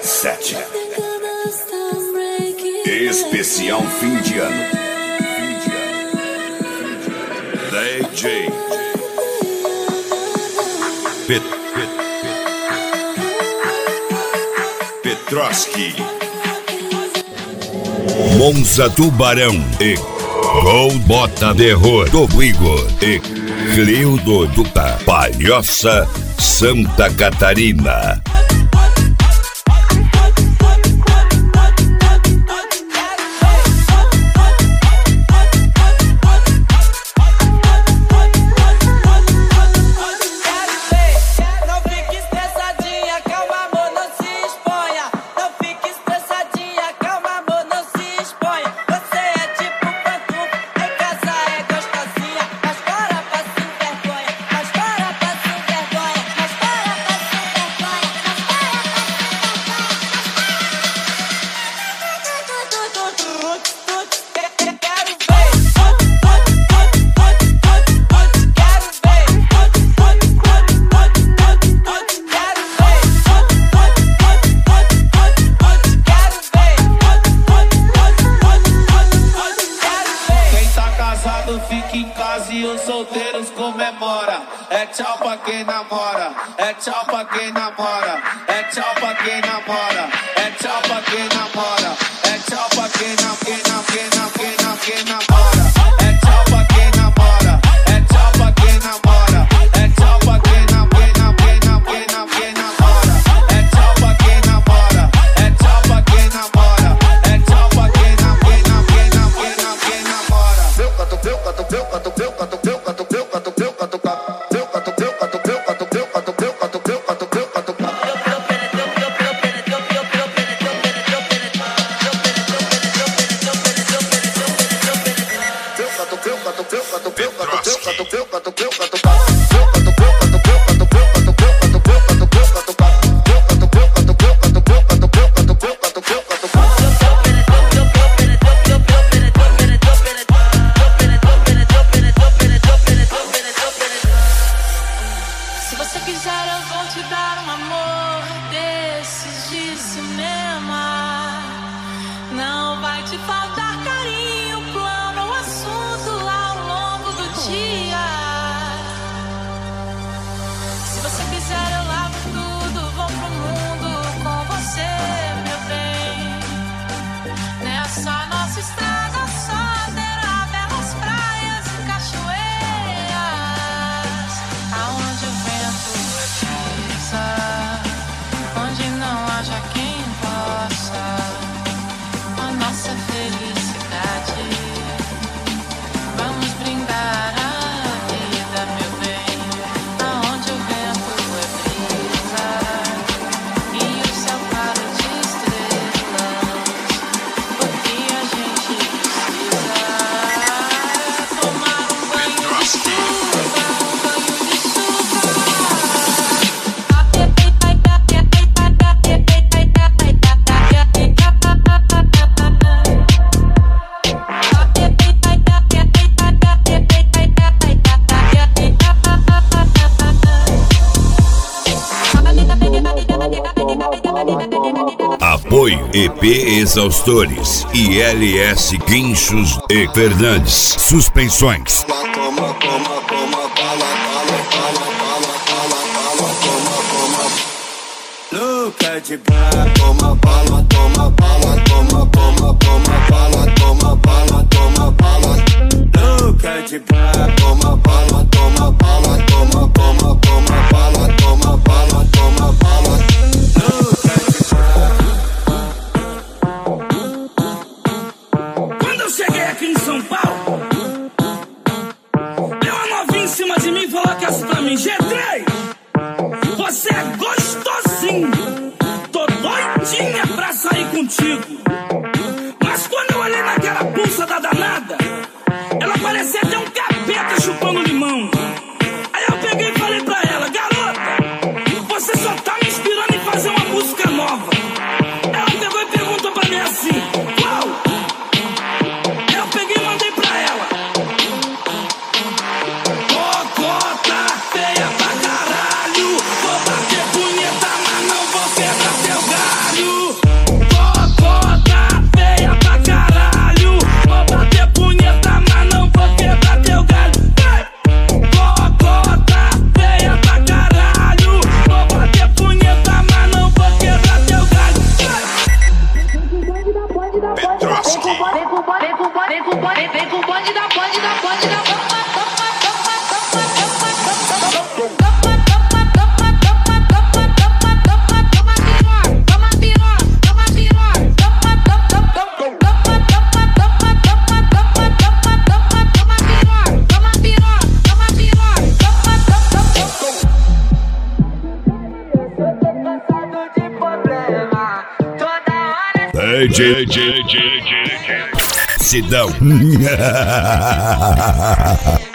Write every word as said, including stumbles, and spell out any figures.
sete. Especial fim de ano. D J Pet, Pet, Petroski, Monza Tubarão e Gol Bota Terror do Igor e Cleudo Duta Palhoça Santa Catarina. Fica em casa e os solteiros comemora. É tchau pra quem namora, é tchau pra quem namora, é tchau pra quem namora, é tchau pra quem namora, é tchau pra quem nam, quem nam, quem nam, quem nam, quem namora. É tchau pra quem namora, é tchau pra quem namora, é tchau pra quem nam, quem nam, quem nam, quem nam, quem namora. É tchau pra quem namora, é tchau pra quem namora, é tchau pra quem nam, quem nam, quem nam, quem nam, quem namora. Meu canto, meu canto, meu canto, meu canto, meu canto, meu canto, meu canto, meu canto, meu canto, meu canto, meu canto, meu canto, meu canto, meu canto. Se você quiser eu vou te dar um amor desses de cinema. Não vai te faltar carinho, plano, assunto ao longo do dia. Se você quiser eu lavo tudo, vou pro mundo com você, meu bem. Nessa nossa estrada só terá belas praias e cachoeiras, aonde o vento brisa, onde não haja quem possa a nossa felicidade. Vamos brindar a vida, meu bem, aonde o vento é brisa e o céu claro de estrelas. O que a gente precisa é tomar um banho de chuva, um banho de chuva. Apoio E P Exaustores e L S Guinchos e Fernandes Suspensões. Louca de bala, toma bala, toma bala, toma, toma, toma bala, toma bala, toma bala. Louca de bala, toma bala, toma bala, toma, toma, toma bala, toma bala, toma bala. Louca de bala. Quando eu cheguei aqui em São Paulo, deu uma novinha em cima de mim e falou que assim pra mim: G três, você é gostosinho, tô doidinha pra sair contigo. Mas quando eu olhei naquela pulsa da danada, ela parecia até um capeta chupando limão. Aí eu peguei e falei pra ela: garota, você só tá me inspirando em fazer uma música nova. Ela pegou e perguntou pra mim assim: qual? Eu peguei e mandei pra ela: cocota feia pra caralho, vou bater punheta, mas não vou quebrar teu galho. D J, D J, D J, Sidão.